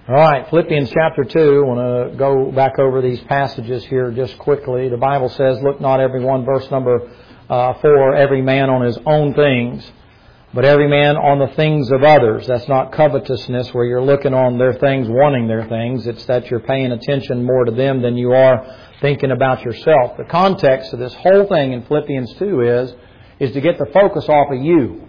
All right, Philippians chapter 2. I want to go back over these passages here just quickly. The Bible says, look not every one, verse number 4, every man on his own things, but every man on the things of others. That's not covetousness where you're looking on their things, wanting their things. It's that you're paying attention more to them than you are thinking about yourself. The context of this whole thing in Philippians 2 is to get the focus off of you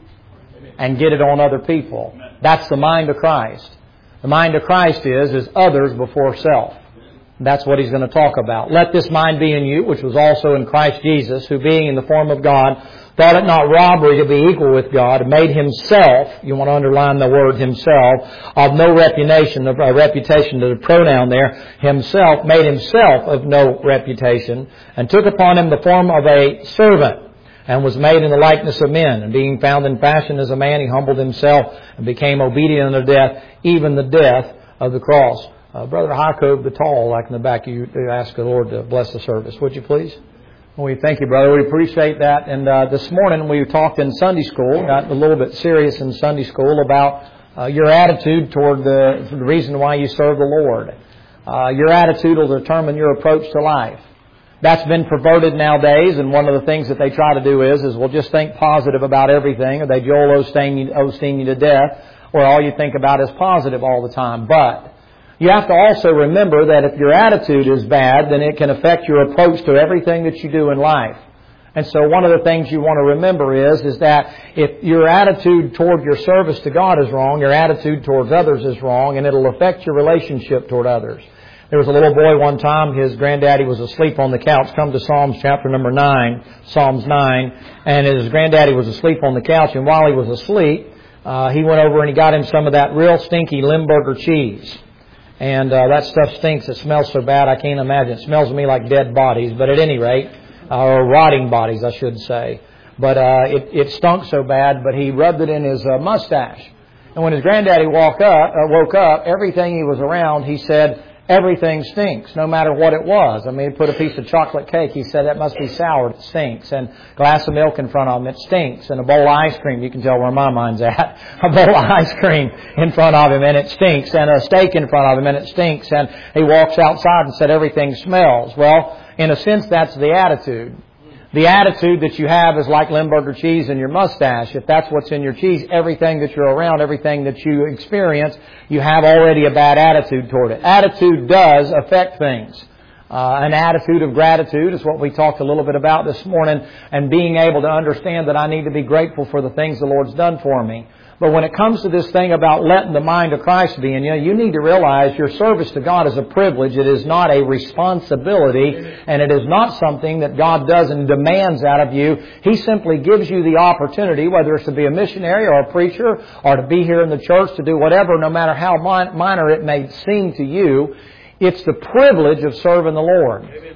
and get it on other people. That's the mind of Christ. The mind of Christ is others before self. That's what He's going to talk about. Let this mind be in you, which was also in Christ Jesus, who being in the form of God, thought it not robbery to be equal with God, made Himself, you want to underline the word Himself, of no reputation, to the pronoun there, Himself, made Himself of no reputation, and took upon Him the form of a servant, and was made in the likeness of men. And being found in fashion as a man, He humbled Himself and became obedient unto death, even the death of the cross. Brother Jacob the Tall, like in the back, you ask the Lord to bless the service. Would you please? Well, we thank you, brother. We appreciate that. And this morning we talked in Sunday school, got a little bit serious in Sunday school about your attitude toward the reason why you serve the Lord. Your attitude will determine your approach to life. That's been perverted nowadays, and one of the things that they try to do is we'll just think positive about everything, or they Joel Osteen you to death, or all you think about is positive all the time. But you have to also remember that if your attitude is bad, then it can affect your approach to everything that you do in life. And so one of the things you want to remember is that if your attitude toward your service to God is wrong, your attitude towards others is wrong, and it'll affect your relationship toward others. There was a little boy one time, his granddaddy was asleep on the couch. Come to Psalms chapter number 9, Psalms 9. And his granddaddy was asleep on the couch, and while he was asleep, he went over and he got him some of that real stinky Limburger cheese. And that stuff stinks. It smells so bad I can't imagine. It smells to me like dead bodies, but at any rate, or rotting bodies, I should say. But it stunk so bad, but he rubbed it in his mustache. And when his granddaddy woke up, everything he was around, he said, everything stinks, no matter what it was. I mean, he put a piece of chocolate cake. He said, that must be sour. It stinks. And a glass of milk in front of him. It stinks. And a bowl of ice cream. You can tell where my mind's at. A bowl of ice cream in front of him, and it stinks. And a steak in front of him, and it stinks. And he walks outside and said, everything smells. Well, in a sense, that's the attitude. The attitude that you have is like Limburger cheese in your mustache. If that's what's in your cheese, everything that you're around, everything that you experience, you have already a bad attitude toward it. Attitude does affect things. An attitude of gratitude is what we talked a little bit about this morning, and being able to understand that I need to be grateful for the things the Lord's done for me. But when it comes to this thing about letting the mind of Christ be in you, you need to realize your service to God is a privilege. It is not a responsibility, and it is not something that God does and demands out of you. He simply gives you the opportunity, whether it's to be a missionary or a preacher or to be here in the church, to do whatever, no matter how minor it may seem to you. It's the privilege of serving the Lord. Amen.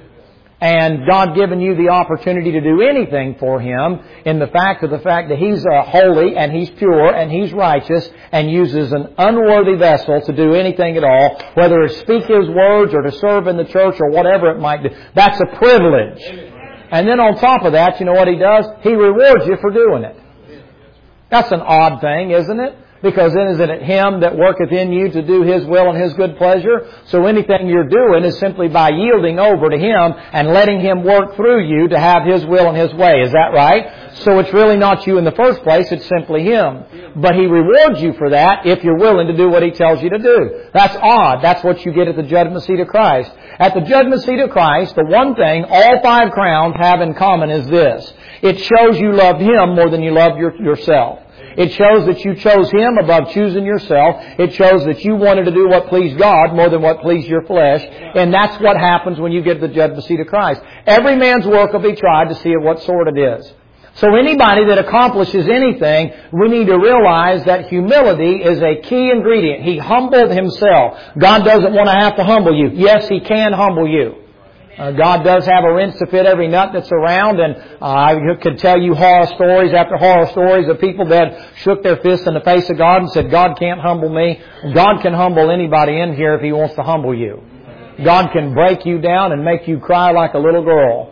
And God given you the opportunity to do anything for Him in the fact that He's holy and He's pure and He's righteous and uses an unworthy vessel to do anything at all, whether it's speak His words or to serve in the church or whatever it might be. That's a privilege. And then on top of that, you know what He does? He rewards you for doing it. That's an odd thing, isn't it? Because then isn't it Him that worketh in you to do His will and His good pleasure? So anything you're doing is simply by yielding over to Him and letting Him work through you to have His will and His way. Is that right? So it's really not you in the first place, it's simply Him. But He rewards you for that if you're willing to do what He tells you to do. That's odd. That's what you get at the judgment seat of Christ. At the judgment seat of Christ, the one thing all 5 crowns have in common is this. It shows you loved Him more than you loved yourself. It shows that you chose Him above choosing yourself. It shows that you wanted to do what pleased God more than what pleased your flesh. And that's what happens when you get to the judgment seat of Christ. Every man's work will be tried to see of what sort it is. So anybody that accomplishes anything, we need to realize that humility is a key ingredient. He humbled Himself. God doesn't want to have to humble you. Yes, He can humble you. God does have a wrench to fit every nut that's around, and I could tell you horror stories after horror stories of people that shook their fists in the face of God and said, God can't humble me. God can humble anybody in here if He wants to humble you. God can break you down and make you cry like a little girl.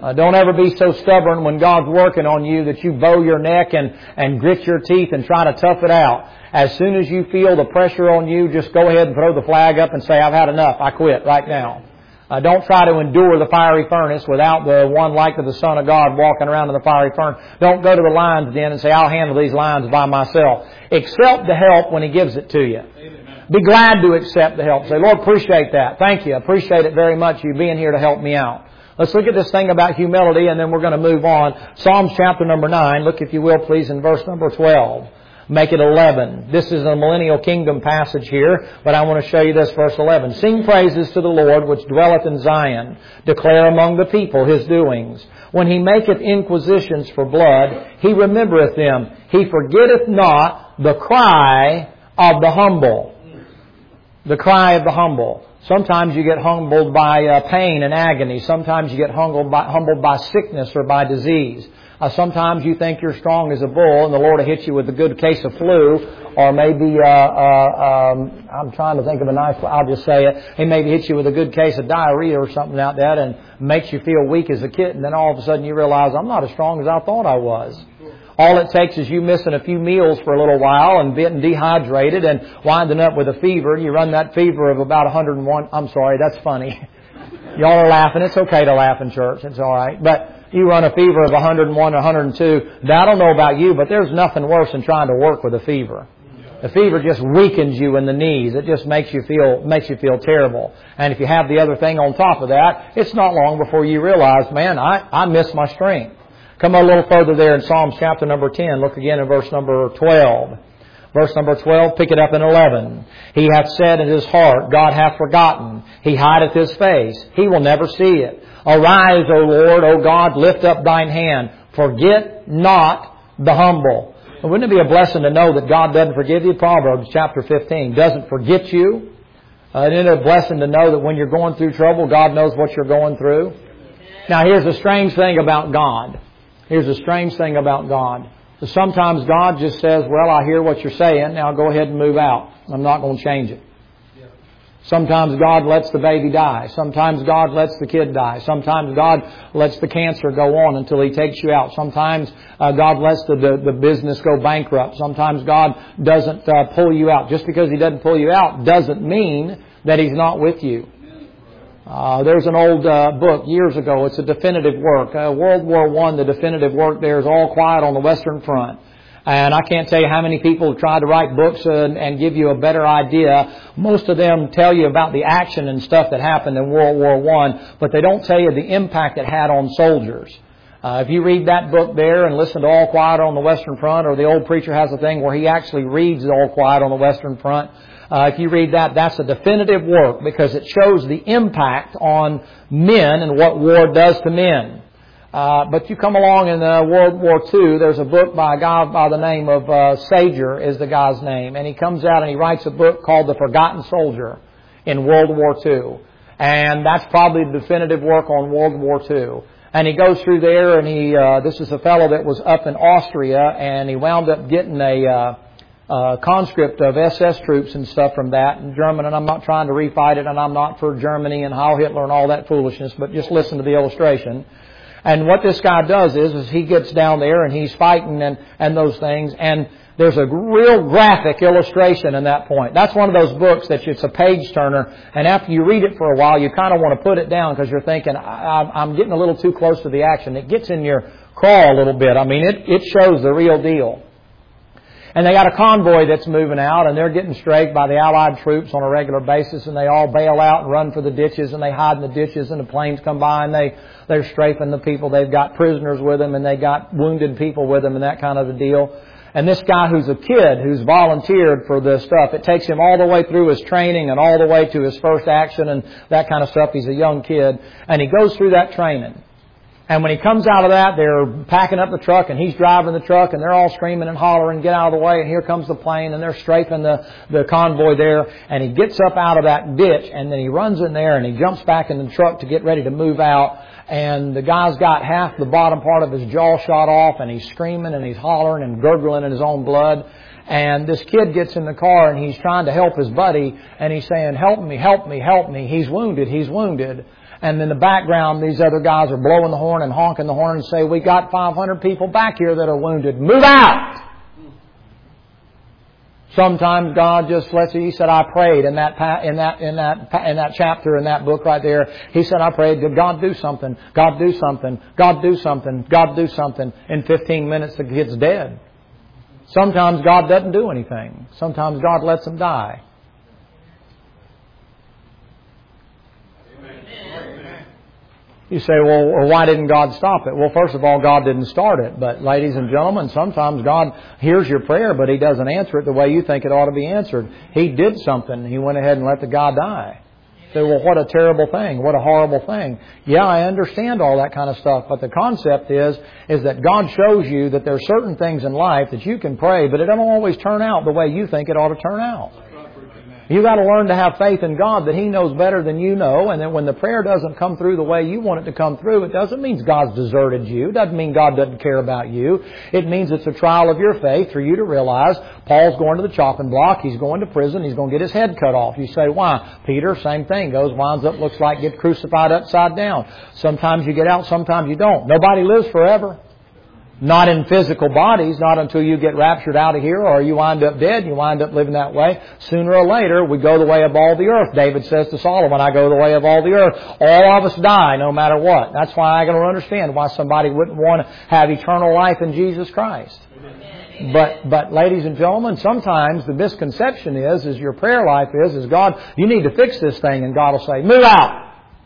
Don't ever be so stubborn when God's working on you that you bow your neck and grit your teeth and try to tough it out. As soon as you feel the pressure on you, just go ahead and throw the flag up and say, I've had enough. I quit right now. Don't try to endure the fiery furnace without the one like of the Son of God walking around in the fiery furnace. Don't go to the lion's den and say, I'll handle these lions by myself. Accept the help when He gives it to you. Amen. Be glad to accept the help. Say, Lord, appreciate that. Thank you. I appreciate it very much, you being here to help me out. Let's look at this thing about humility, and then we're going to move on. Psalms chapter number 9. Look, if you will, please, in verse number 12. Make it 11. This is a millennial kingdom passage here, but I want to show you this, verse 11. Sing praises to the Lord, which dwelleth in Zion. Declare among the people His doings. When He maketh inquisitions for blood, He remembereth them. He forgetteth not the cry of the humble. The cry of the humble. Sometimes you get humbled by pain and agony. Sometimes you get humbled by sickness or by disease. Sometimes you think you're strong as a bull and the Lord will hit you with a good case of flu, or maybe, I'm trying to think of a nice, I'll just say it. He maybe hits you with a good case of diarrhea or something like that and makes you feel weak as a kitten. Then all of a sudden you realize, I'm not as strong as I thought I was. All it takes is you missing a few meals for a little while and getting dehydrated and winding up with a fever. You run that fever of about 101. I'm sorry, that's funny. Y'all are laughing. It's okay to laugh in church. It's all right. But you run a fever of 101 or 102. Now, I don't know about you, but there's nothing worse than trying to work with a fever. The fever just weakens you in the knees. It just makes you feel terrible. And if you have the other thing on top of that, it's not long before you realize, man, I miss my strength. Come a little further there in Psalms chapter number 10. Look again in verse number 12. Verse number 12, pick it up in 11. He hath said in his heart, God hath forgotten. He hideth His face. He will never see it. Arise, O Lord, O God, lift up thine hand. Forget not the humble. Wouldn't it be a blessing to know that God doesn't forgive you? Proverbs chapter 15 doesn't forget you. Isn't it a blessing to know that when you're going through trouble, God knows what you're going through? Now, here's a strange thing about God. Here's a strange thing about God. Sometimes God just says, well, I hear what you're saying. Now go ahead and move out. I'm not going to change it. Sometimes God lets the baby die. Sometimes God lets the kid die. Sometimes God lets the cancer go on until He takes you out. Sometimes God lets the business go bankrupt. Sometimes God doesn't pull you out. Just because He doesn't pull you out doesn't mean that He's not with you. There's an old book years ago. It's a definitive work. World War I, the definitive work there is All Quiet on the Western Front. And I can't tell you how many people have tried to write books and give you a better idea. Most of them tell you about the action and stuff that happened in World War I, but they don't tell you the impact it had on soldiers. If you read that book there and listen to All Quiet on the Western Front, or the old preacher has a thing where he actually reads All Quiet on the Western Front, if you read that, that's a definitive work because it shows the impact on men and what war does to men. But you come along in World War II, there's a book by a guy by the name of Sager is the guy's name. And he comes out and he writes a book called The Forgotten Soldier in World War II. And that's probably the definitive work on World War II. And he goes through there and this is a fellow that was up in Austria and he wound up getting a conscript of SS troops and stuff from that in German, and I'm not trying to refight it, and I'm not for Germany and Heil Hitler and all that foolishness, but just listen to the illustration. And what this guy does is he gets down there and he's fighting and those things, and there's a real graphic illustration in that point. That's one of those books that it's a page turner, and after you read it for a while, you kind of want to put it down because you're thinking, I'm getting a little too close to the action. It gets in your craw a little bit. I mean, it shows the real deal. And they got a convoy that's moving out, and they're getting strafed by the Allied troops on a regular basis, and they all bail out and run for the ditches, and they hide in the ditches, and the planes come by, and they're strafing the people. They've got prisoners with them, and they got wounded people with them, and that kind of a deal. And this guy who's a kid, who's volunteered for this stuff, it takes him all the way through his training and all the way to his first action and that kind of stuff. He's a young kid, and he goes through that training. And when he comes out of that, they're packing up the truck, and he's driving the truck, and they're all screaming and hollering, get out of the way, and here comes the plane, and they're strafing the convoy there, and he gets up out of that ditch, and then he runs in there, and he jumps back in the truck to get ready to move out, and the guy's got half the bottom part of his jaw shot off, and he's screaming, and he's hollering and gurgling in his own blood. And this kid gets in the car, and he's trying to help his buddy, and he's saying, help me, help me, help me. He's wounded, he's wounded. And in the background, these other guys are blowing the horn and honking the horn and say, we got 500 people back here that are wounded. Move out! Sometimes God just lets you. He said, I prayed in that chapter in that book right there. He said, I prayed, God do something, God do something, God do something, God do something. In 15 minutes the kid's dead. Sometimes God doesn't do anything. Sometimes God lets them die. You say, well, why didn't God stop it? Well, first of all, God didn't start it. But ladies and gentlemen, sometimes God hears your prayer, but He doesn't answer it the way you think it ought to be answered. He did something. He went ahead and let the guy die. You say, well, what a terrible thing. What a horrible thing. Yeah, I understand all that kind of stuff. But the concept is that God shows you that there are certain things in life that you can pray, but it doesn't always turn out the way you think it ought to turn out. You've got to learn to have faith in God that He knows better than you know, and that when the prayer doesn't come through the way you want it to come through, it doesn't mean God's deserted you. It doesn't mean God doesn't care about you. It means it's a trial of your faith for you to realize Paul's going to the chopping block, he's going to prison, he's going to get his head cut off. You say, why? Peter, same thing, winds up, looks like get crucified upside down. Sometimes you get out, sometimes you don't. Nobody lives forever. Not in physical bodies, not until you get raptured out of here or you wind up dead and you wind up living that way. Sooner or later, we go the way of all the earth. David says to Solomon, I go the way of all the earth. All of us die no matter what. That's why I can understand why somebody wouldn't want to have eternal life in Jesus Christ. But ladies and gentlemen, sometimes the misconception is your prayer life is God, you need to fix this thing, and God will say, move out.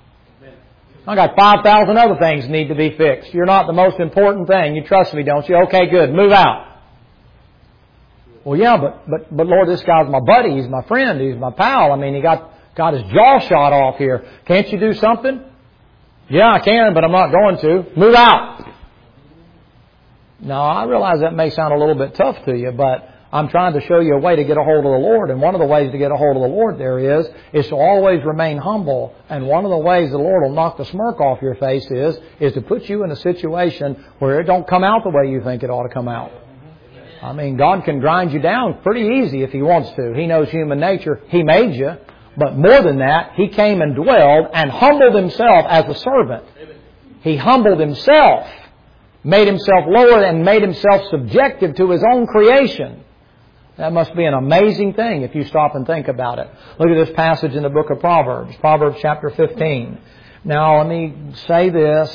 I got 5,000 other things need to be fixed. You're not the most important thing. You trust me, don't you? Okay, good. Move out. Well, yeah, but Lord, this guy's my buddy. He's my friend. He's my pal. I mean, he got his jaw shot off here. Can't you do something? Yeah, I can, but I'm not going to. Move out. Now, I realize that may sound a little bit tough to you, but I'm trying to show you a way to get a hold of the Lord. And one of the ways to get a hold of the Lord there is to always remain humble. And one of the ways the Lord will knock the smirk off your face is to put you in a situation where it don't come out the way you think it ought to come out. I mean, God can grind you down pretty easy if He wants to. He knows human nature. He made you. But more than that, He came and dwelled and humbled Himself as a servant. He humbled Himself, made Himself lower, and made Himself subjective to His own creation. That must be an amazing thing if you stop and think about it. Look at this passage in the book of Proverbs, Proverbs chapter 15. Now, let me say this,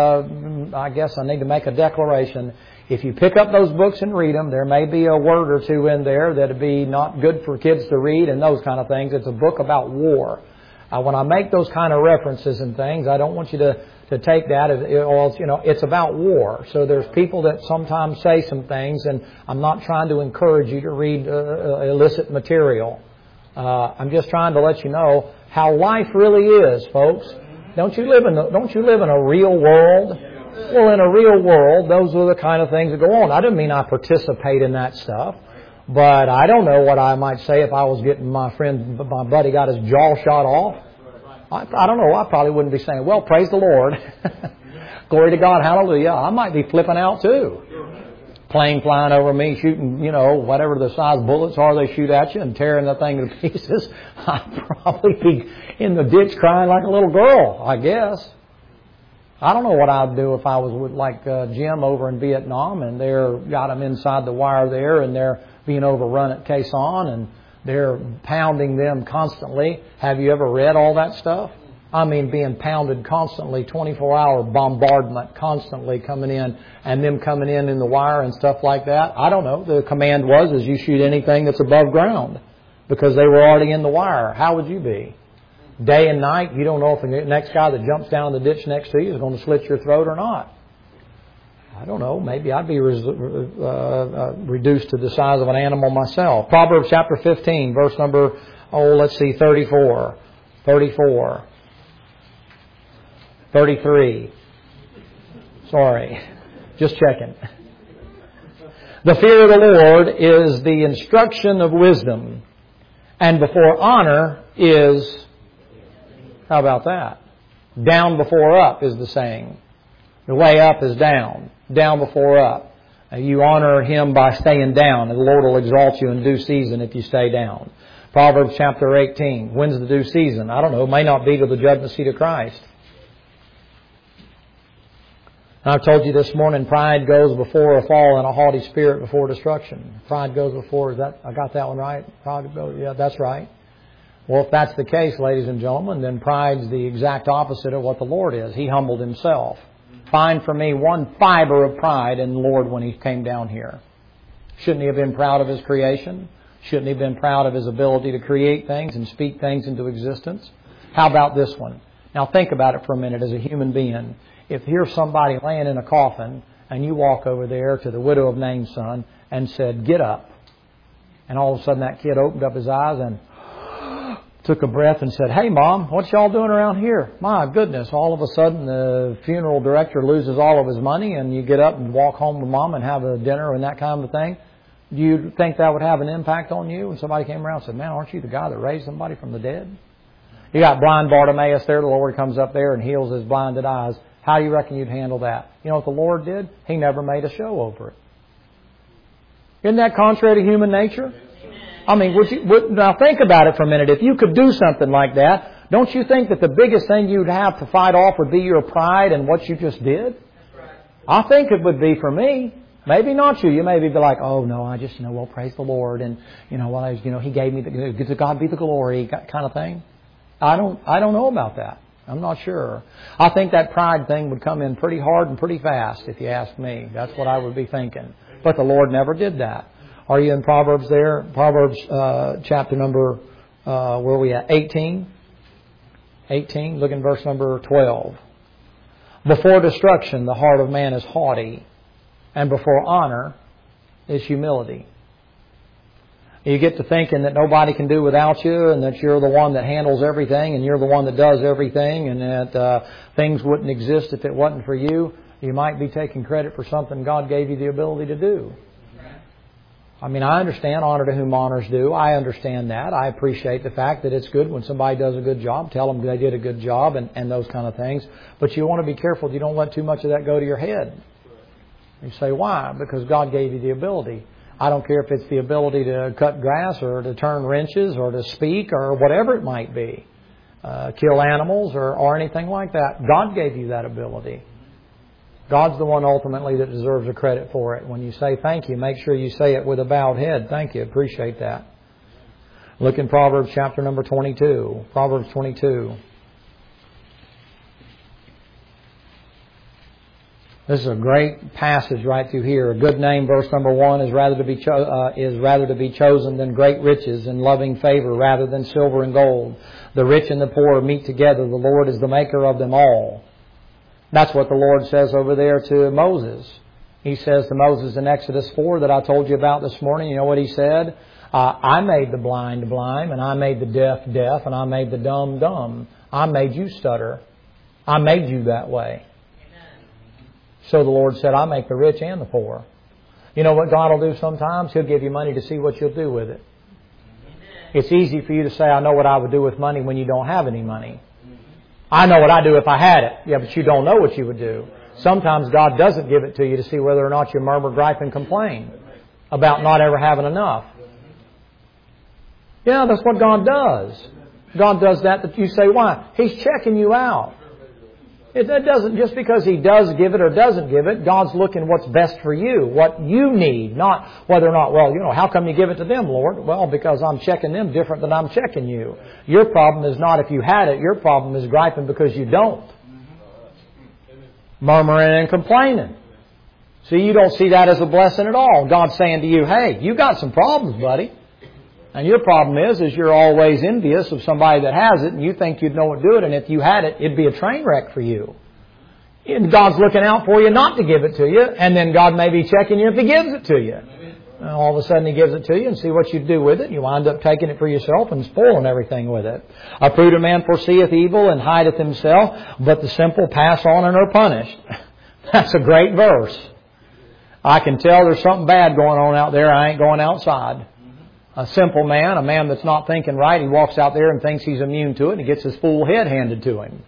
I guess I need to make a declaration. If you pick up those books and read them, there may be a word or two in there that would be not good for kids to read and those kind of things. It's a book about war. When I make those kind of references and things, I don't want you to take that as, it's about war. So there's people that sometimes say some things, and I'm not trying to encourage you to read illicit material. I'm just trying to let you know how life really is, folks. Don't you live in a real world? Well, in a real world, those are the kind of things that go on. I don't mean I participate in that stuff. But I don't know what I might say if I was getting my buddy got his jaw shot off. I don't know. I probably wouldn't be saying, well, praise the Lord. Glory to God. Hallelujah. I might be flipping out too. Plane flying over me, shooting, whatever the size bullets are they shoot at you and tearing the thing to pieces. I'd probably be in the ditch crying like a little girl, I guess. I don't know what I'd do if I was with Jim over in Vietnam and they're got them inside the wire there and they're being overrun at Quezon and they're pounding them constantly. Have you ever read all that stuff? I mean, being pounded constantly, 24-hour bombardment constantly coming in and them coming in the wire and stuff like that. I don't know. The command was you shoot anything that's above ground because they were already in the wire. How would you be? Day and night, you don't know if the next guy that jumps down the ditch next to you is going to slit your throat or not. I don't know. Maybe I'd be reduced to the size of an animal myself. Proverbs chapter 15, verse number, 34. 33. Sorry. Just checking. The fear of the Lord is the instruction of wisdom, and before honor is, how about that? Down before up is the saying. The way up is down. Down before up. You honor Him by staying down, and the Lord will exalt you in due season if you stay down. Proverbs chapter 18. When's the due season? I don't know. It may not be to the judgment seat of Christ. I've told you this morning, pride goes before a fall and a haughty spirit before destruction. Pride goes before, I got that one right? Pride goes, yeah, that's right. Well, if that's the case, ladies and gentlemen, then pride's the exact opposite of what the Lord is. He humbled Himself. Find for me one fiber of pride in the Lord when He came down here. Shouldn't He have been proud of His creation? Shouldn't He have been proud of His ability to create things and speak things into existence? How about this one? Now think about it for a minute as a human being. If here's somebody laying in a coffin and you walk over there to the widow of Nain's son and said, "Get up." And all of a sudden that kid opened up his eyes and took a breath and said, "Hey, Mom, what y'all doing around here?" My goodness, all of a sudden the funeral director loses all of his money and you get up and walk home with Mom and have a dinner and that kind of a thing. Do you think that would have an impact on you when somebody came around and said, "Man, aren't you the guy that raised somebody from the dead?" You got blind Bartimaeus there. The Lord comes up there and heals his blinded eyes. How do you reckon you'd handle that? You know what the Lord did? He never made a show over it. Isn't that contrary to human nature? I mean, now think about it for a minute. If you could do something like that, don't you think that the biggest thing you'd have to fight off would be your pride and what you just did? I think it would be for me. Maybe not you. You may be like, "Oh no, I just, well, praise the Lord, and He gave me to God be the glory," kind of thing. I don't know about that. I'm not sure. I think that pride thing would come in pretty hard and pretty fast, if you ask me. That's what I would be thinking. But the Lord never did that. Are you in Proverbs there? Proverbs chapter number, where are we at? 18? 18, look in verse number 12. Before destruction, the heart of man is haughty, and before honor is humility. You get to thinking that nobody can do without you and that you're the one that handles everything and you're the one that does everything and that things wouldn't exist if it wasn't for you. You might be taking credit for something God gave you the ability to do. I mean, I understand honor to whom honor's due. I understand that. I appreciate the fact that it's good when somebody does a good job. Tell them they did a good job and those kind of things. But you want to be careful. You don't let too much of that go to your head. You say, why? Because God gave you the ability. I don't care if it's the ability to cut grass or to turn wrenches or to speak or whatever it might be. Kill animals or anything like that. God gave you that ability. God's the one ultimately that deserves the credit for it. When you say thank you, make sure you say it with a bowed head. Thank you. Appreciate that. Look in Proverbs chapter number 22. Proverbs 22. This is a great passage right through here. A good name, verse number 1, is rather to be chosen than great riches, and loving favor rather than silver and gold. The rich and the poor meet together. The Lord is the maker of them all. That's what the Lord says over there to Moses. He says to Moses in Exodus 4 that I told you about this morning. You know what He said? I made the blind blind, and I made the deaf deaf, and I made the dumb dumb. I made you stutter. I made you that way. So the Lord said, I make the rich and the poor. You know what God will do sometimes? He'll give you money to see what you'll do with it. It's easy for you to say, I know what I would do with money when you don't have any money. I know what I'd do if I had it. Yeah, but you don't know what you would do. Sometimes God doesn't give it to you to see whether or not you murmur, gripe, and complain about not ever having enough. Yeah, that's what God does. God does that you say, why? He's checking you out. It doesn't, just because He does give it or doesn't give it, God's looking what's best for you, what you need, not whether or not, well, how come you give it to them, Lord? Well, because I'm checking them different than I'm checking you. Your problem is not if you had it, your problem is griping because you don't. Murmuring and complaining. See, you don't see that as a blessing at all. God's saying to you, hey, you got some problems, buddy. And your problem is you're always envious of somebody that has it and you think you'd know what to do it, and if you had it, it'd be a train wreck for you. And God's looking out for you not to give it to you, and then God may be checking you if He gives it to you. And all of a sudden He gives it to you and see what you do with it. You wind up taking it for yourself and spoiling everything with it. A prudent man foreseeth evil and hideth himself, but the simple pass on and are punished. That's a great verse. I can tell there's something bad going on out there. I ain't going outside. A simple man, a man that's not thinking right, he walks out there and thinks he's immune to it and he gets his full head handed to him.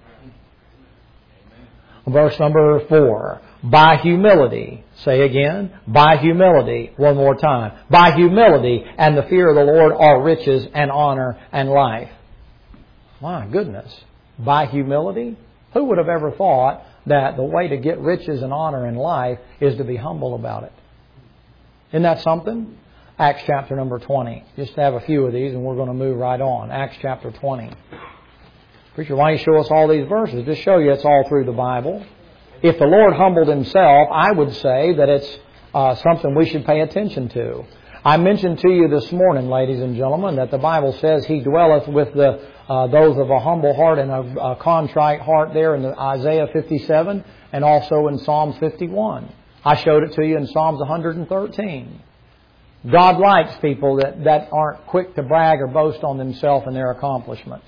Verse number 4. By humility. Say again. By humility. One more time. By humility and the fear of the Lord are riches and honor and life. My goodness. By humility? Who would have ever thought that the way to get riches and honor in life is to be humble about it. Isn't that something? Acts chapter number 20. Just to have a few of these and we're going to move right on. Acts chapter 20. Preacher, why don't you show us all these verses? Just show you it's all through the Bible. If the Lord humbled Himself, I would say that it's something we should pay attention to. I mentioned to you this morning, ladies and gentlemen, that the Bible says He dwelleth with those of a humble heart and a contrite heart there in Isaiah 57 and also in Psalms 51. I showed it to you in Psalms 113. God likes people that aren't quick to brag or boast on themselves and their accomplishments.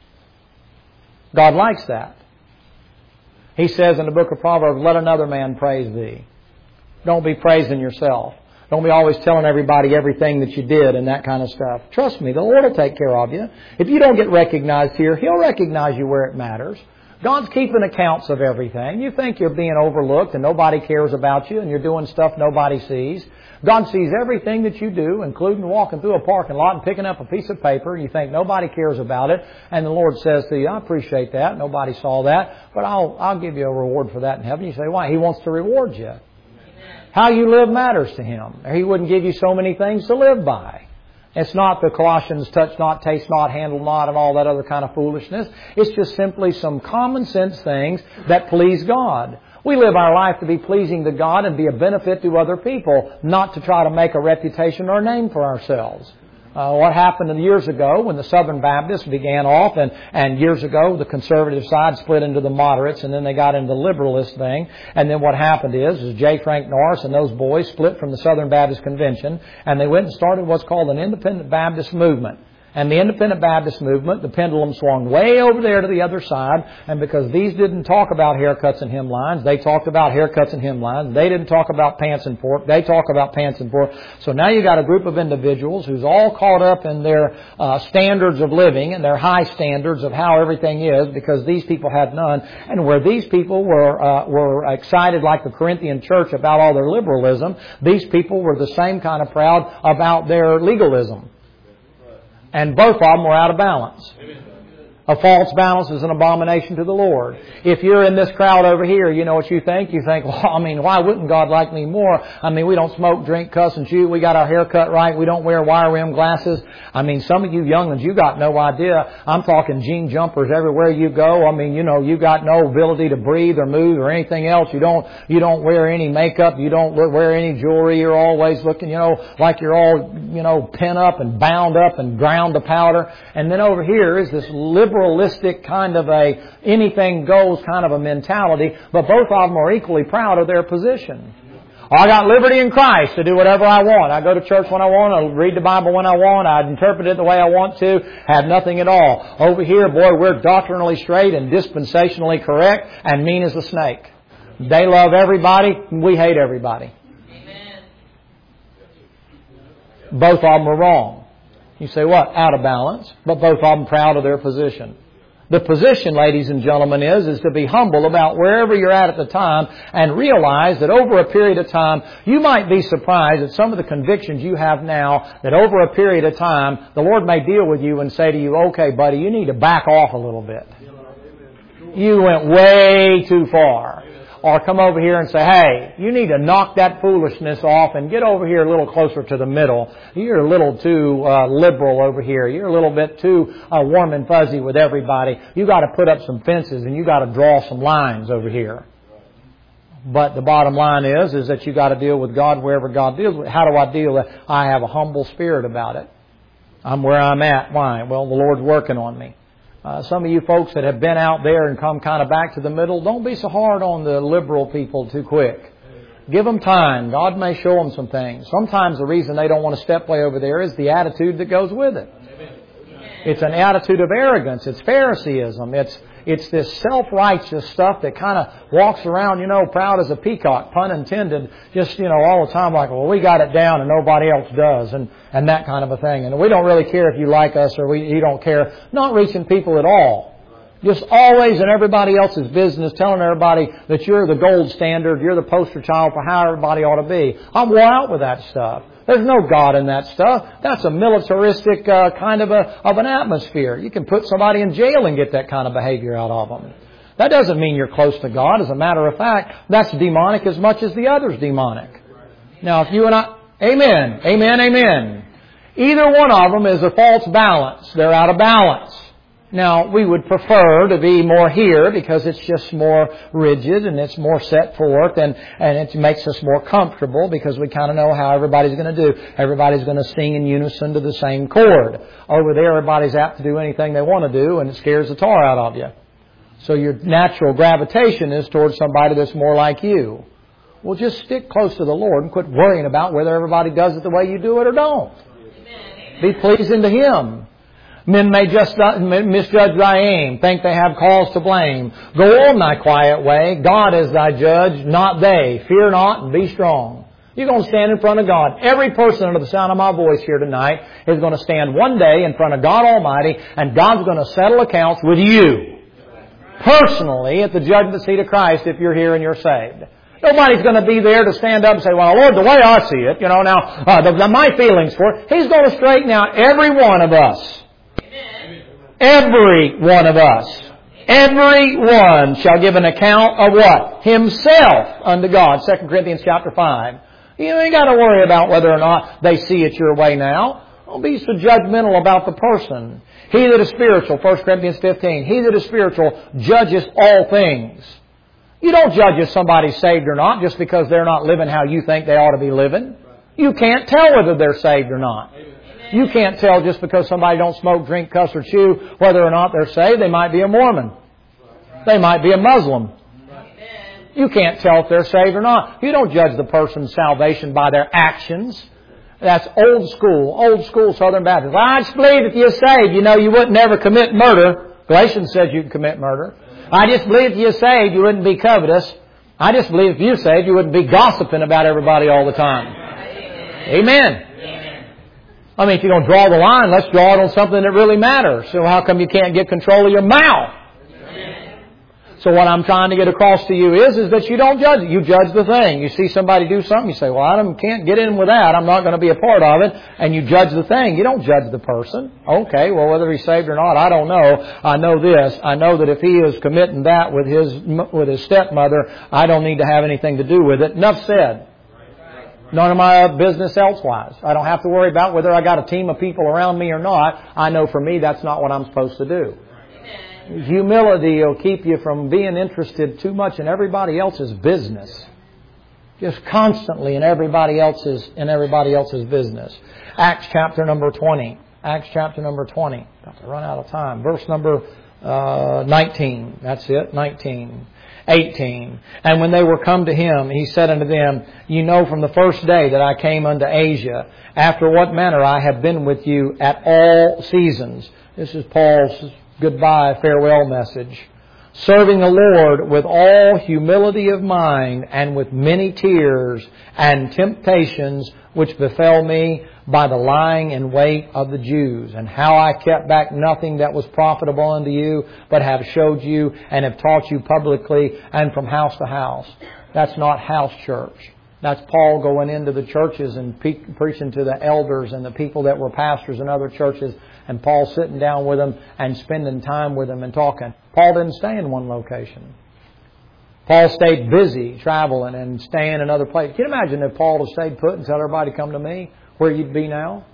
God likes that. He says in the book of Proverbs, let another man praise thee. Don't be praising yourself. Don't be always telling everybody everything that you did and that kind of stuff. Trust me, the Lord will take care of you. If you don't get recognized here, He'll recognize you where it matters. God's keeping accounts of everything. You think you're being overlooked and nobody cares about you and you're doing stuff nobody sees. God sees everything that you do, including walking through a parking lot and picking up a piece of paper, and you think nobody cares about it. And the Lord says to you, I appreciate that. Nobody saw that, but I'll give you a reward for that in heaven. You say, why? He wants to reward you. How you live matters to Him. He wouldn't give you so many things to live by. It's not the Colossians touch not, taste not, handle not, and all that other kind of foolishness. It's just simply some common sense things that please God. We live our life to be pleasing to God and be a benefit to other people, not to try to make a reputation or a name for ourselves. What happened years ago when the Southern Baptists began off, and years ago the conservative side split into the moderates, and then they got into the liberalist thing. And then what happened is J. Frank Norris and those boys split from the Southern Baptist Convention, and they went and started what's called an Independent Baptist movement. And the Independent Baptist movement, the pendulum swung way over there to the other side. And because these didn't talk about haircuts and hemlines, they talked about haircuts and hemlines. They didn't talk about pants and pork. They talk about pants and pork. So now you got a group of individuals who's all caught up in their standards of living and their high standards of how everything is, because these people had none. And where these people were excited like the Corinthian church about all their liberalism, these people were the same kind of proud about their legalism. And both of them were out of balance. A false balance is an abomination to the Lord. If you're in this crowd over here, you know what you think? You think, well, I mean, why wouldn't God like me more? I mean, we don't smoke, drink, cuss, and chew. We got our hair cut right. We don't wear wire rim glasses. I mean, some of you young'uns, you got no idea. I'm talking jean jumpers everywhere you go. I mean, you know, you got no ability to breathe or move or anything else. You don't wear any makeup. You don't wear any jewelry. You're always looking, you know, like you're all, you know, pent up and bound up and ground to powder. And then over here is this liberalistic kind of a anything goes kind of a mentality, but both of them are equally proud of their position. I got liberty in Christ to do whatever I want. I go to church when I want. I read the Bible when I want. I interpret it the way I want to. Have nothing at all. Over here, boy, we're doctrinally straight and dispensationally correct and mean as a snake. They love everybody. We hate everybody. Amen. Both of them are wrong. You say, what? Out of balance. But both of them proud of their position. The position, ladies and gentlemen, is to be humble about wherever you're at the time and realize that over a period of time, you might be surprised at some of the convictions you have now, that over a period of time, the Lord may deal with you and say to you, okay, buddy, you need to back off a little bit. You went way too far. Or come over here and say, hey, you need to knock that foolishness off and get over here a little closer to the middle. You're a little too liberal over here. You're a little bit too warm and fuzzy with everybody. You got to put up some fences and you got to draw some lines over here. But the bottom line is that you got to deal with God wherever God deals with. How do I deal with it? I have a humble spirit about it. I'm where I'm at. Why? Well, the Lord's working on me. Some of you folks that have been out there and come kind of back to the middle, don't be so hard on the liberal people too quick. Give them time. God may show them some things. Sometimes the reason they don't want to step way over there is the attitude that goes with it. It's an attitude of arrogance. It's Phariseeism. It's this self-righteous stuff that kind of walks around, you know, proud as a peacock, pun intended, just, you know, all the time like, well, we got it down and nobody else does, and that kind of a thing. And we don't really care if you like us or you don't care. Not reaching people at all. Just always in everybody else's business, telling everybody that you're the gold standard, you're the poster child for how everybody ought to be. I'm worn out with that stuff. There's no God in that stuff. That's a militaristic kind of an atmosphere. You can put somebody in jail and get that kind of behavior out of them. That doesn't mean you're close to God. As a matter of fact, that's demonic as much as the other's demonic. Now, if you and I... Amen. Amen. Amen. Either one of them is a false balance. They're out of balance. Now, we would prefer to be more here because it's just more rigid and it's more set forth and it makes us more comfortable because we kind of know how everybody's going to do. Everybody's going to sing in unison to the same chord. Over there, everybody's apt to do anything they want to do and it scares the tar out of you. So your natural gravitation is towards somebody that's more like you. Well, just stick close to the Lord and quit worrying about whether everybody does it the way you do it or don't. Be pleasing to Him. Men may just misjudge thy aim, think they have cause to blame. Go on thy quiet way. God is thy judge, not they. Fear not and be strong. You're going to stand in front of God. Every person under the sound of my voice here tonight is going to stand one day in front of God Almighty, and God's going to settle accounts with you. Personally, at the judgment seat of Christ, if you're here and you're saved. Nobody's going to be there to stand up and say, well, Lord, the way I see it, my feelings for it. He's going to straighten out every one of us. Every one of us. Every one shall give an account of what? Himself unto God. 2 Corinthians chapter 5. You ain't got to worry about whether or not they see it your way now. Don't be so judgmental about the person. He that is spiritual, 1 Corinthians 15, he that is spiritual judges all things. You don't judge if somebody's saved or not just because they're not living how you think they ought to be living. You can't tell whether they're saved or not. You can't tell just because somebody don't smoke, drink, cuss, or chew whether or not they're saved. They might be a Mormon. They might be a Muslim. You can't tell if they're saved or not. You don't judge the person's salvation by their actions. That's old school Southern Baptist. Well, I just believe if you're saved, you wouldn't never commit murder. Galatians says you can commit murder. I just believe if you're saved, you wouldn't be covetous. I just believe if you're saved, you wouldn't be gossiping about everybody all the time. Amen. I mean, if you're going to draw the line, let's draw it on something that really matters. So how come you can't get control of your mouth? So what I'm trying to get across to you is that you don't judge it. You judge the thing. You see somebody do something, you say, well, I can't get in with that. I'm not going to be a part of it. And you judge the thing. You don't judge the person. Okay, well, whether he's saved or not, I don't know. I know this. I know that if he is committing that with his stepmother, I don't need to have anything to do with it. Enough said. None of my business elsewise. I don't have to worry about whether I got a team of people around me or not. I know for me that's not what I'm supposed to do. Humility will keep you from being interested too much in everybody else's business. Just constantly in everybody else's business. Acts chapter number 20. Acts chapter number 20. Got to run out of time. Verse number 19. That's it. 19. 18. And when they were come to him, he said unto them, you know from the first day that I came unto Asia, after what manner I have been with you at all seasons. This is Paul's goodbye, farewell message. Serving the Lord with all humility of mind and with many tears and temptations which befell me by the lying in wait of the Jews, and how I kept back nothing that was profitable unto you, but have showed you and have taught you publicly and from house to house. That's not house church. That's Paul going into the churches and preaching to the elders and the people that were pastors in other churches, and Paul sitting down with them and spending time with them and talking. Paul didn't stay in one location. Paul stayed busy traveling and staying in other places. Can you imagine if Paul had stayed put and said, everybody come to me, where you'd be now?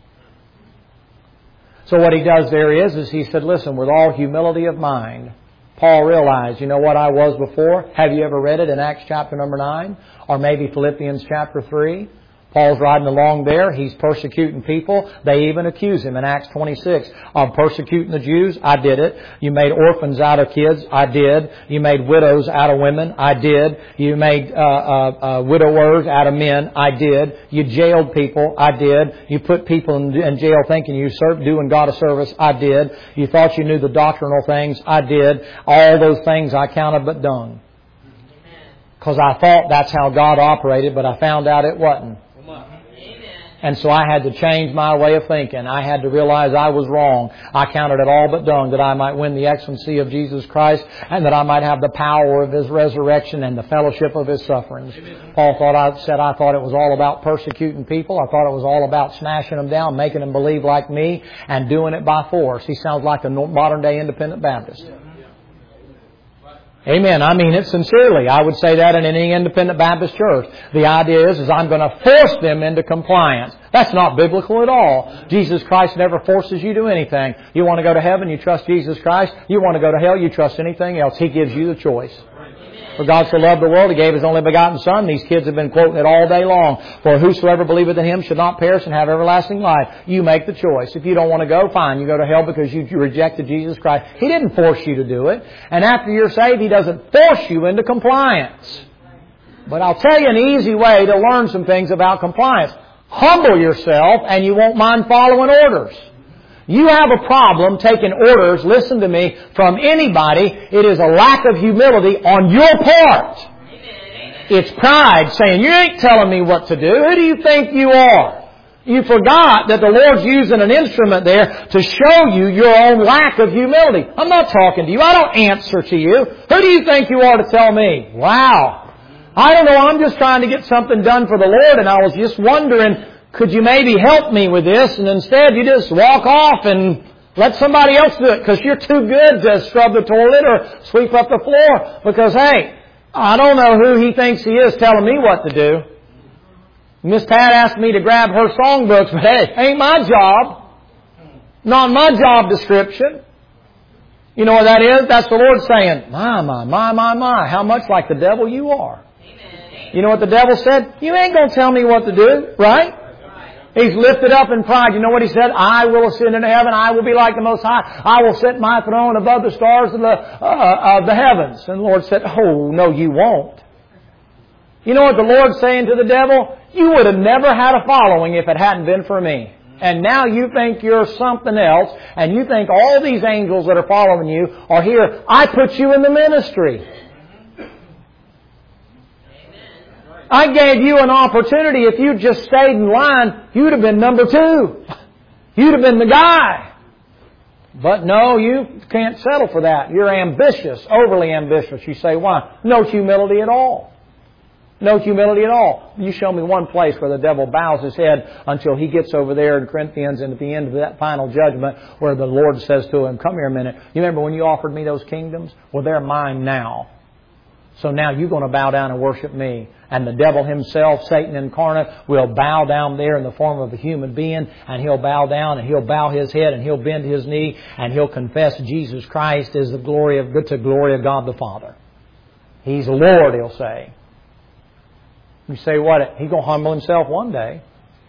So what he does there is he said, listen, with all humility of mind, Paul realized, you know what I was before? Have you ever read it in Acts chapter number 9? Or maybe Philippians chapter 3? Paul's riding along there. He's persecuting people. They even accuse him in Acts 26 of persecuting the Jews. I did it. You made orphans out of kids. I did. You made widows out of women. I did. You made widowers out of men. I did. You jailed people. I did. You put people in jail thinking you doing God a service. I did. You thought you knew the doctrinal things. I did. All those things I counted but done. Because I thought that's how God operated, but I found out it wasn't. And so I had to change my way of thinking. I had to realize I was wrong. I counted it all but done that I might win the excellency of Jesus Christ and that I might have the power of His resurrection and the fellowship of His sufferings. Paul said I thought it was all about persecuting people. I thought it was all about smashing them down, making them believe like me, and doing it by force. He sounds like a modern day independent Baptist. Amen. I mean it sincerely. I would say that in any independent Baptist church. The idea is I'm going to force them into compliance. That's not biblical at all. Jesus Christ never forces you to anything. You want to go to heaven, you trust Jesus Christ. You want to go to hell, you trust anything else. He gives you the choice. For God so loved the world, He gave His only begotten Son. These kids have been quoting it all day long. For whosoever believeth in Him should not perish and have everlasting life. You make the choice. If you don't want to go, fine. You go to hell because you rejected Jesus Christ. He didn't force you to do it. And after you're saved, He doesn't force you into compliance. But I'll tell you an easy way to learn some things about compliance. Humble yourself and you won't mind following orders. You have a problem taking orders, listen to me, from anybody. It is a lack of humility on your part. It's pride saying, you ain't telling me what to do. Who do you think you are? You forgot that the Lord's using an instrument there to show you your own lack of humility. I'm not talking to you. I don't answer to you. Who do you think you are to tell me? Wow. I don't know. I'm just trying to get something done for the Lord, and I was just wondering, could you maybe help me with this? And instead you just walk off and let somebody else do it because you're too good to scrub the toilet or sweep up the floor. Because, hey, I don't know who he thinks he is telling me what to do. Miss Pat asked me to grab her songbooks, but hey, ain't my job. Not my job description. You know what that is? That's the Lord saying, my, how much like the devil you are. You know what the devil said? You ain't going to tell me what to do, right? He's lifted up in pride. You know what he said? I will ascend into heaven. I will be like the Most High. I will set my throne above the stars of the heavens. And the Lord said, oh, no, you won't. You know what the Lord's saying to the devil? You would have never had a following if it hadn't been for me. And now you think you're something else, and you think all these angels that are following you are here. I put you in the ministry. I gave you an opportunity. If you just stayed in line, you'd have been number 2. You'd have been the guy. But no, you can't settle for that. You're ambitious, overly ambitious. You say, why? No humility at all. No humility at all. You show me one place where the devil bows his head until he gets over there in Corinthians and at the end of that final judgment where the Lord says to him, come here a minute. You remember when you offered me those kingdoms? Well, they're mine now. So now you're going to bow down and worship me. And the devil himself, Satan incarnate, will bow down there in the form of a human being, and he'll bow down and he'll bow his head and he'll bend his knee and he'll confess Jesus Christ is the glory of God the Father. He's Lord, he'll say. You say what? He's going to humble himself one day.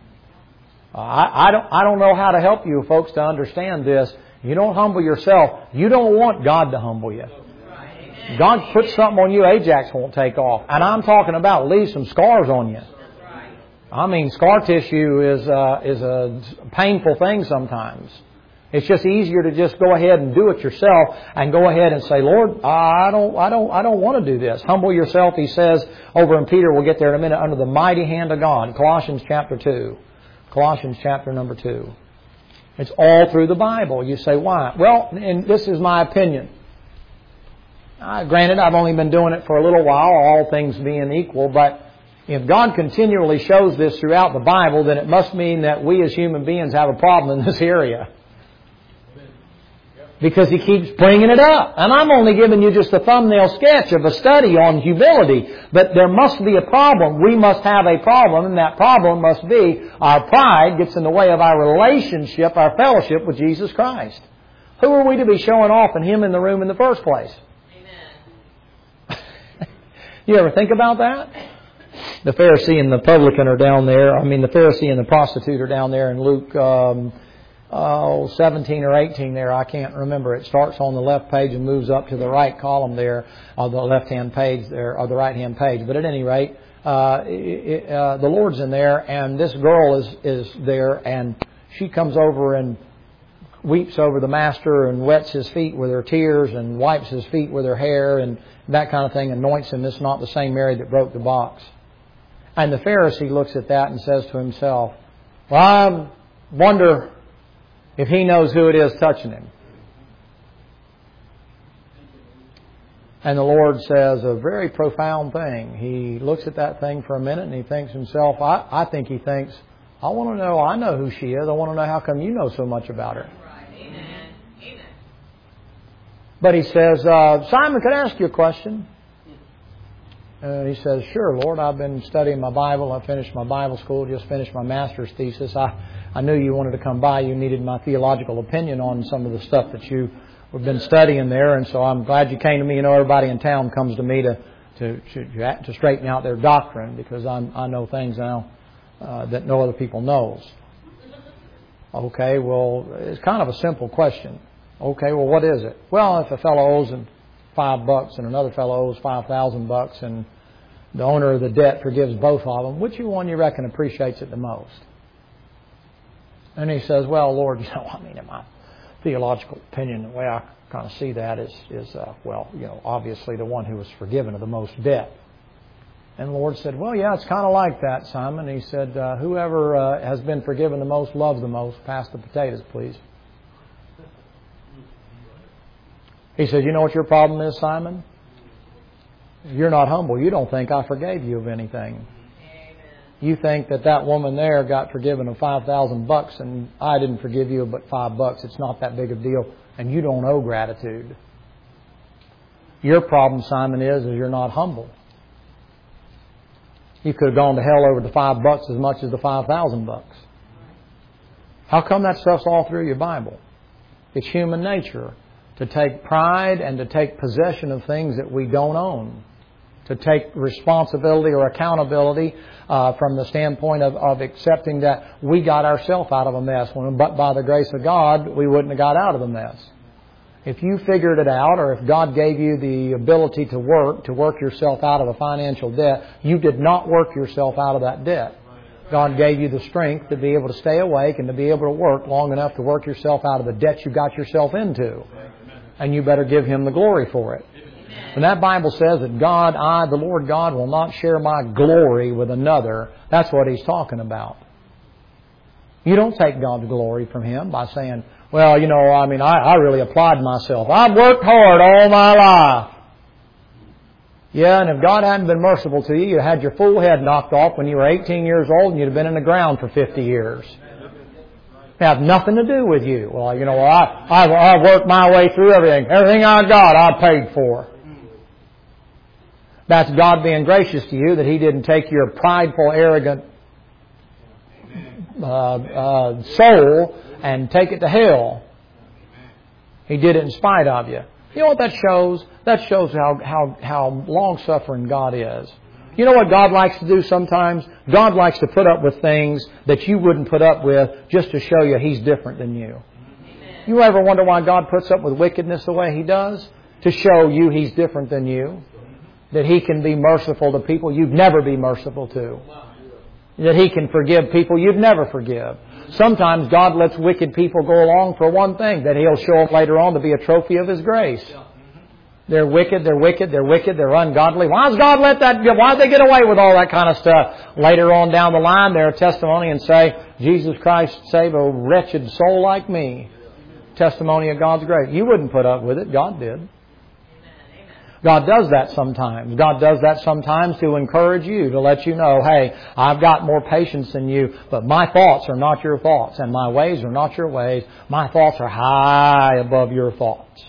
I don't know how to help you folks to understand this. You don't humble yourself. You don't want God to humble you. God puts something on you Ajax won't take off. And I'm talking about leave some scars on you. I mean, scar tissue is a painful thing sometimes. It's just easier to just go ahead and do it yourself and go ahead and say, Lord, I don't want to do this. Humble yourself, he says over in Peter, we'll get there in a minute, under the mighty hand of God. Colossians chapter 2. Colossians chapter number 2. It's all through the Bible. You say, why? Well, and this is my opinion. Granted, I've only been doing it for a little while, all things being equal, but if God continually shows this throughout the Bible, then it must mean that we as human beings have a problem in this area. Because He keeps bringing it up. And I'm only giving you just a thumbnail sketch of a study on humility. But there must be a problem. We must have a problem, and that problem must be our pride gets in the way of our relationship, our fellowship with Jesus Christ. Who are we to be showing off and Him in the room in the first place? You ever think about that? The Pharisee and the publican are down there. The Pharisee and the prostitute are down there in Luke 17 or 18 there. I can't remember. It starts on the left page and moves up to the right column there, or the left-hand page there, or the right-hand page. But at any rate, the Lord's in there, and this girl is there, and she comes over and weeps over the Master and wets His feet with her tears and wipes His feet with her hair and that kind of thing, anoints Him. This is not the same Mary that broke the box. And the Pharisee looks at that and says to himself, well, I wonder if he knows who it is touching him. And the Lord says a very profound thing. He looks at that thing for a minute and he thinks to himself, I think he thinks, I want to know, I know who she is. I want to know how come you know so much about her. But he says, Simon, can I ask you a question? He says, sure, Lord. I've been studying my Bible. I finished my Bible school, just finished my master's thesis. I knew you wanted to come by. You needed my theological opinion on some of the stuff that you've been studying there. And so I'm glad you came to me. You know, everybody in town comes to me to straighten out their doctrine, because I know things now that no other people knows. Okay, well, it's kind of a simple question. Okay, well, what is it? Well, if a fellow owes $5 and another fellow owes $5,000 and the owner of the debt forgives both of them, which one you reckon appreciates it the most? And he says, well, Lord, in my theological opinion, the way I kind of see that is obviously the one who was forgiven of the most debt. And the Lord said, well, yeah, it's kind of like that, Simon. He said, whoever has been forgiven the most loves the most. Pass the potatoes, please. He said, you know what your problem is, Simon? You're not humble. You don't think I forgave you of anything. You think that woman there got forgiven of $5,000 and I didn't forgive you but $5. It's not that big a deal. And you don't owe gratitude. Your problem, Simon, is you're not humble. You could have gone to hell over the $5 as much as the $5,000. How come that stuff's all through your Bible? It's human nature to take pride and to take possession of things that we don't own. To take responsibility or accountability from the standpoint of accepting that we got ourselves out of a mess, but by the grace of God, we wouldn't have got out of the mess. If you figured it out, or if God gave you the ability to work yourself out of a financial debt, you did not work yourself out of that debt. God gave you the strength to be able to stay awake and to be able to work long enough to work yourself out of the debt you got yourself into. And you better give Him the glory for it. And that Bible says that God, the Lord God, will not share my glory with another. That's what He's talking about. You don't take God's glory from Him by saying, well, I really applied myself. I've worked hard all my life. Yeah, and if God hadn't been merciful to you, you'd have had your full head knocked off when you were 18 years old and you'd have been in the ground for 50 years. It had nothing to do with you. Well, I worked my way through everything. Everything I got, I paid for. That's God being gracious to you, that He didn't take your prideful, arrogant soul and take it to hell. He did it in spite of you. You know what that shows? That shows how long-suffering God is. You know what God likes to do sometimes? God likes to put up with things that you wouldn't put up with just to show you He's different than you. You ever wonder why God puts up with wickedness the way He does? To show you He's different than you. That He can be merciful to people you'd never be merciful to. That He can forgive people you'd never forgive. Sometimes God lets wicked people go along for one thing, that He'll show them later on to be a trophy of His grace. They're wicked, they're ungodly. Why does God let that, why do they get away with all that kind of stuff? Later on down the line, they're a testimony and say, Jesus Christ saved a wretched soul like me. Testimony of God's grace. You wouldn't put up with it. God did. God does that sometimes. God does that sometimes to encourage you, to let you know, hey, I've got more patience than you, but my thoughts are not your thoughts, and my ways are not your ways. My thoughts are high above your thoughts.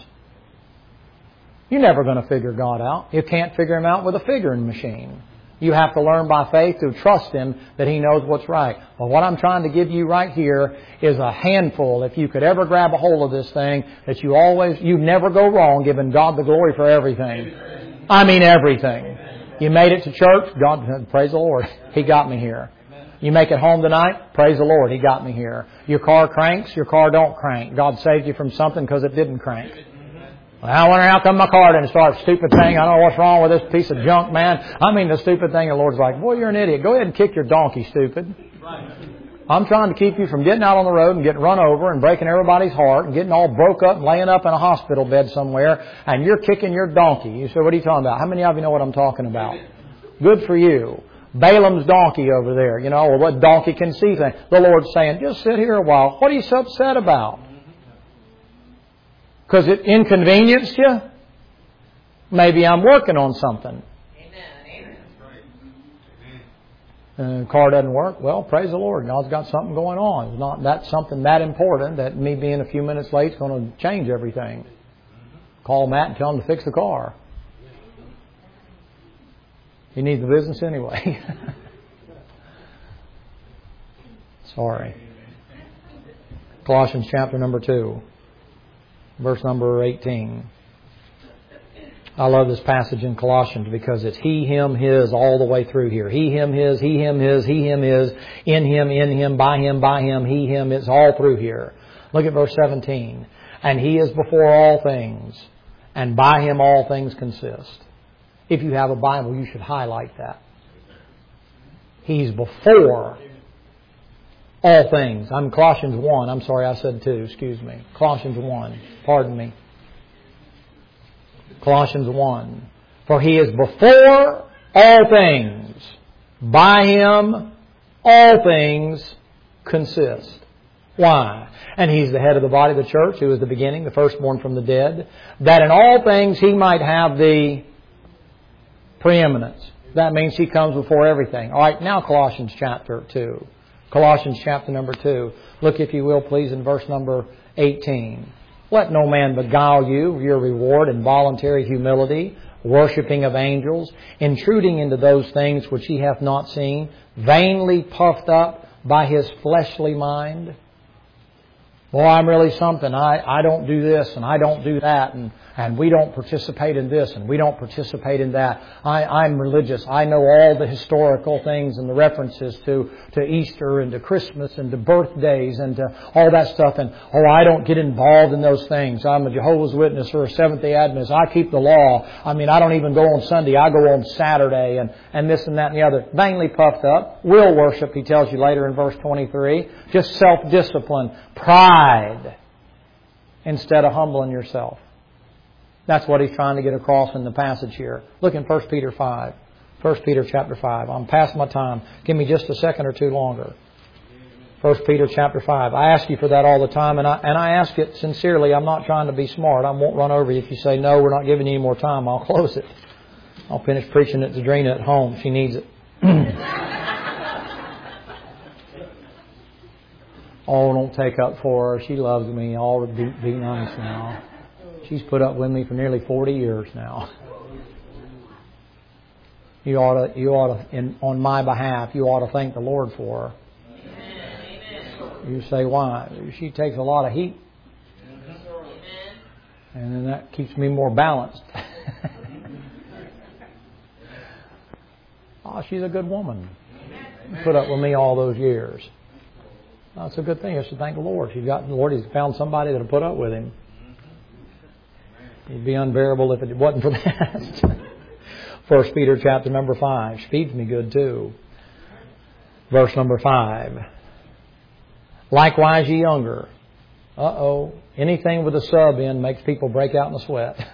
You're never going to figure God out. You can't figure Him out with a figuring machine. You have to learn by faith to trust Him that He knows what's right. Well, what I'm trying to give you right here is a handful. If you could ever grab a hold of this thing, that you never go wrong giving God the glory for everything. I mean everything. You made it to church, God, praise the Lord, He got me here. You make it home tonight, praise the Lord, He got me here. Your car cranks, your car don't crank. God saved you from something because it didn't crank. Well, I wonder how come my car didn't start. Stupid thing. I don't know what's wrong with this piece of junk, man. I mean, the stupid thing. The Lord's like, boy, you're an idiot. Go ahead and kick your donkey, stupid. I'm trying to keep you from getting out on the road and getting run over and breaking everybody's heart and getting all broke up and laying up in a hospital bed somewhere, and you're kicking your donkey. You say, what are you talking about? How many of you know what I'm talking about? Good for you. Balaam's donkey over there, or what donkey can see things. The Lord's saying, just sit here a while. What are you so upset about? Because it inconvenienced you? Maybe I'm working on something. The car doesn't work. Well, praise the Lord. God's got something going on. It's not something that important that me being a few minutes late is going to change everything. Call Matt and tell him to fix the car. He needs the business anyway. Sorry. Colossians chapter number 2, verse number 18. I love this passage in Colossians because it's he, him, his all the way through here. He, him, his, he, him, his, he, him, his, in him, by him, he, him. It's all through here. Look at verse 17. And He is before all things, and by Him all things consist. If you have a Bible, you should highlight that. He's before all things. I'm Colossians 1. I'm sorry, I said 2. Excuse me. Colossians 1. Pardon me. Colossians 1. For He is before all things. By Him all things consist. Why? And He's the head of the body of the church, who is the beginning, the firstborn from the dead, that in all things He might have the preeminence. That means He comes before everything. All right, now Colossians chapter 2. Colossians chapter number 2. Look, if you will, please, in verse number 18. Let no man beguile you of your reward in voluntary humility, worshipping of angels, intruding into those things which he hath not seen, vainly puffed up by his fleshly mind. Boy, I'm really something. I don't do this and I don't do that and we don't participate in this and we don't participate in that. I'm religious. I know all the historical things and the references to Easter and to Christmas and to birthdays and to all that stuff. And, I don't get involved in those things. I'm a Jehovah's Witness or a Seventh-day Adventist. I keep the law. I don't even go on Sunday. I go on Saturday and this and that and the other. Vainly puffed up. Will worship, he tells you later in verse 23. Just self-discipline. Pride. Instead of humbling yourself. That's what he's trying to get across in the passage here. Look in 1 Peter 5. 1 Peter chapter 5. I'm past my time. Give me just a second or two longer. 1 Peter chapter 5. I ask you for that all the time, and I ask it sincerely. I'm not trying to be smart. I won't run over you if you say, no, we're not giving you any more time. I'll close it. I'll finish preaching it to Drina at home. She needs it. Oh, don't take up for her. She loves me. Oh, be nice now. She's put up with me for nearly 40 years now. You ought to, on my behalf, you ought to thank the Lord for her. Amen. You say, why? She takes a lot of heat. And then that keeps me more balanced. She's a good woman. Put up with me all those years. That's a good thing. You should thank the Lord. He's found somebody that'll put up with him. It'd be unbearable if it wasn't for that. 1 Peter chapter number 5. Speeds me good too. Verse number 5. Likewise ye younger. Anything with a sub in makes people break out in a sweat.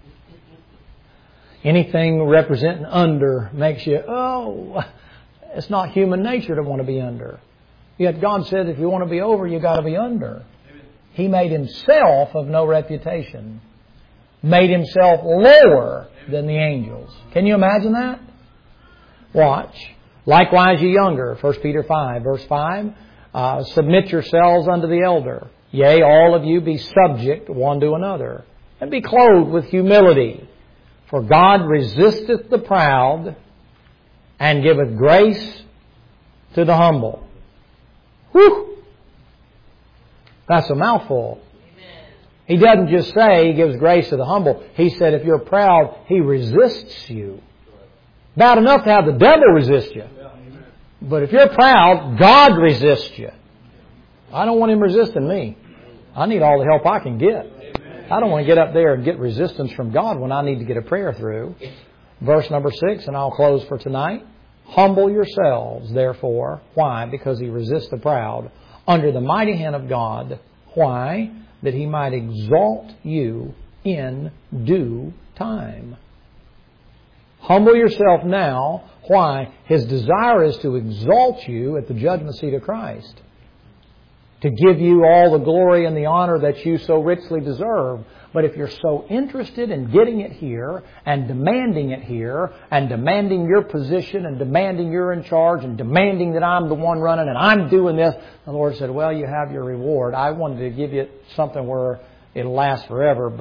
Anything representing under makes you, it's not human nature to want to be under. Yet God said if you want to be over, you got to be under. He made Himself of no reputation. Made Himself lower than the angels. Can you imagine that? Watch. Likewise ye younger. 1 Peter 5, verse 5. Submit yourselves unto the elder. Yea, all of you be subject one to another. And be clothed with humility. For God resisteth the proud, and giveth grace to the humble. Whew! That's a mouthful. He doesn't just say He gives grace to the humble. He said if you're proud, He resists you. Bad enough to have the devil resist you. But if you're proud, God resists you. I don't want Him resisting me. I need all the help I can get. I don't want to get up there and get resistance from God when I need to get a prayer through. Verse number 6, and I'll close for tonight. Humble yourselves, therefore. Why? Because He resists the proud. Under the mighty hand of God. Why? That He might exalt you in due time. Humble yourself now. Why? His desire is to exalt you at the judgment seat of Christ. To give you all the glory and the honor that you so richly deserve. But if you're so interested in getting it here and demanding it here and demanding your position and demanding you're in charge and demanding that I'm the one running and I'm doing this, the Lord said, well, you have your reward. I wanted to give you something where it'll last forever, but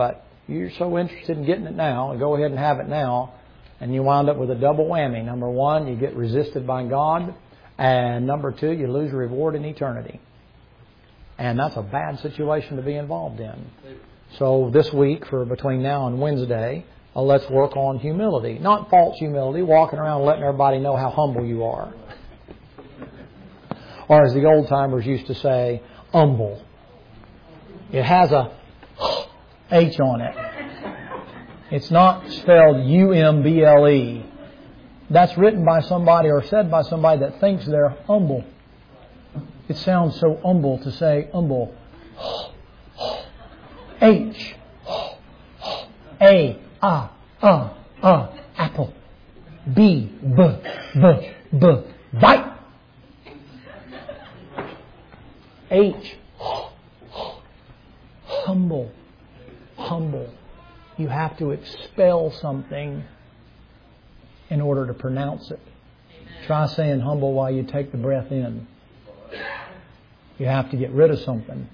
You're so interested in getting it now, and go ahead and have it now, and you wind up with a double whammy. Number one, you get resisted by God, and number two, you lose your reward in eternity. And that's a bad situation to be involved in. So this week, for between now and Wednesday, let's work on humility. Not false humility, walking around letting everybody know how humble you are. Or as the old timers used to say, humble. It has a H on it. It's not spelled U-M-B-L-E. That's written by somebody or said by somebody that thinks they're humble. It sounds so humble to say humble. H. A. Apple. B. Bite. H. Humble. You have to expel something in order to pronounce it. Try saying humble while you take the breath in. You have to get rid of something.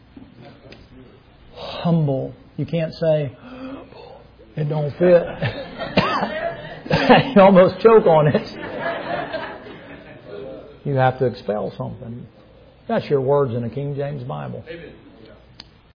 Humble. You can't say, it don't fit. You almost choke on it. You have to expel something. That's your words in a King James Bible.